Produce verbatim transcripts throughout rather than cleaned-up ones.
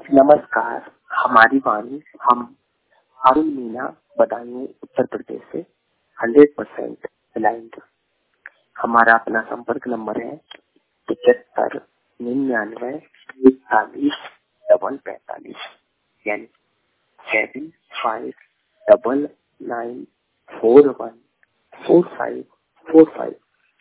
नमस्कार, हमारी वाणी हम अरुण मीना बदायूं उत्तर प्रदेश से हंड्रेड परसेंट अलाइंड। हमारा अपना संपर्क नंबर है पचहत्तर निन्यानवे इकतालीस डबल पैंतालीस, यानी seven five double nine four one four five four five.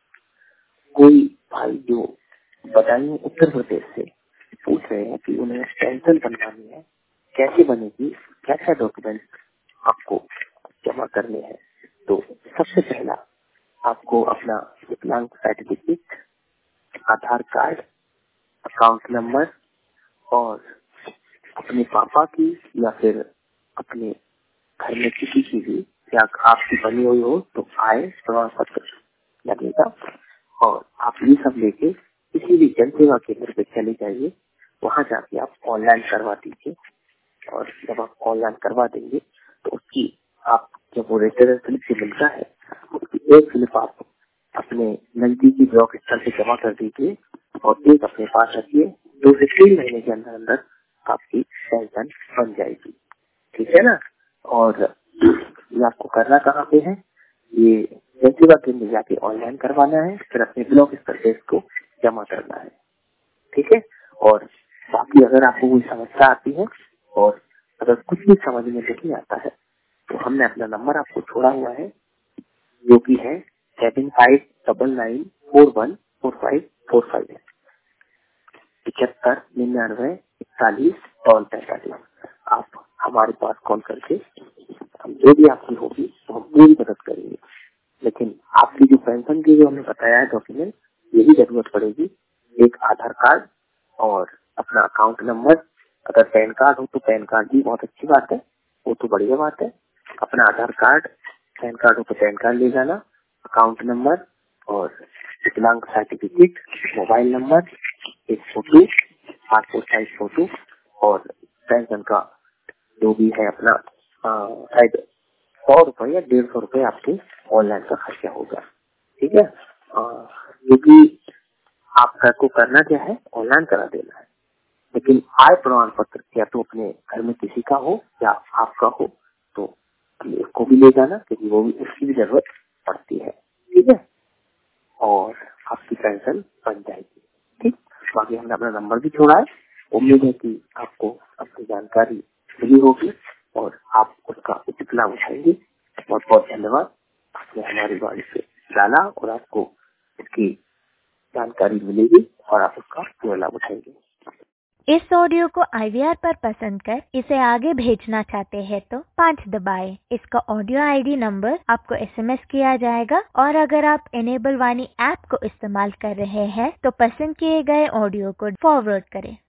कोई भाई जो बदायूं उत्तर प्रदेश से पूछ रहे हैं कि उन्हें पेंशन बनवानी है, कैसे बनेगी, क्या क्या डॉक्यूमेंट आपको जमा करने हैं। तो सबसे पहला आपको अपना विकलांग certificate, Aadhaar card, account number और अपने पापा की या फिर अपने घर में किसी की भी या आपकी बनी हुई हो तो आय प्रमाण पत्र लगेगा। और आप ये सब लेके किसी भी जन सेवा केंद्र पे चले जाइए, वहां जाके आप ऑनलाइन करवा दीजिए। और जब आप ऑनलाइन करवा देंगे तो उसकी आप जब वो रेजिडेंस स्लिप से मिलता है, उसकी एक स्लिप आप अपने नजदीकी ब्लॉक स्तर से जमा कर दीजिए और एक अपने पास रखिए। दो से तीन महीने के अंदर अंदर आपकी पेंशन बन जाएगी, ठीक है ना। और ये आपको करना कहाँ पे है, ये जन सेवा केंद्र जाके ऑनलाइन करवाना है, फिर अपने ब्लॉक स्तर से इसको जमा करना है, ठीक है। और बाकी अगर आपको कोई समस्या आती है और अगर कुछ भी समझ में नहीं आता है तो हमने अपना नंबर आपको छोड़ा हुआ है, जो कि है seven five double nine four one four five four five है, पिछहत्तर निन्यानवे इकतालीस और पैंतालीस। आप हमारे पास कॉल करके हम जो भी आपकी होगी तो हम पूरी मदद करेंगे। लेकिन आपकी जो पेंशन की जो हमने बताया है डॉक्यूमेंट, यही जरूरत पड़ेगी। एक आधार कार्ड और अपना अकाउंट नंबर, अगर पैन कार्ड हो तो पैन कार्ड भी बहुत अच्छी बात है, वो तो बढ़िया बात है। अपना आधार कार्ड, पैन कार्ड हो तो पैन कार्ड ले जाना, अकाउंट नंबर और विकलांग सर्टिफिकेट, मोबाइल नंबर, एक फोटो, पासपोर्ट साइज फोटो और पेंशन का जो भी है अपना शायद सौ रुपए या डेढ़ सौ रुपए आपके ऑनलाइन का खर्चा होगा, ठीक है। क्योंकि आपका को करना क्या है, ऑनलाइन करा देना है। लेकिन आय प्रमाण पत्र या तो अपने घर में किसी का हो या आपका हो तो उसको भी ले जाना, क्योंकि वो भी उसकी भी जरूरत पड़ती है, ठीक है। और आपकी पेंशन बन जाएगी, ठीक। बाकी हमने अपना नंबर भी छोड़ा है। उम्मीद है कि आपको अपनी जानकारी मिली होगी और आप उसका उचित लाभ उठाएंगे। बहुत बहुत धन्यवाद, आपने हमारी बात से डाला और आपको इसकी जानकारी मिलेगी और आप उसका पूरा लाभ उठाएंगे। इस ऑडियो को आई वी आर पर पसंद कर इसे आगे भेजना चाहते हैं तो पाँच दबाएं। इसका ऑडियो आई डी नंबर आपको एस एम एस किया जाएगा और अगर आप एनेबल वाणी ऐप को इस्तेमाल कर रहे हैं तो पसंद किए गए ऑडियो को फॉरवर्ड करें।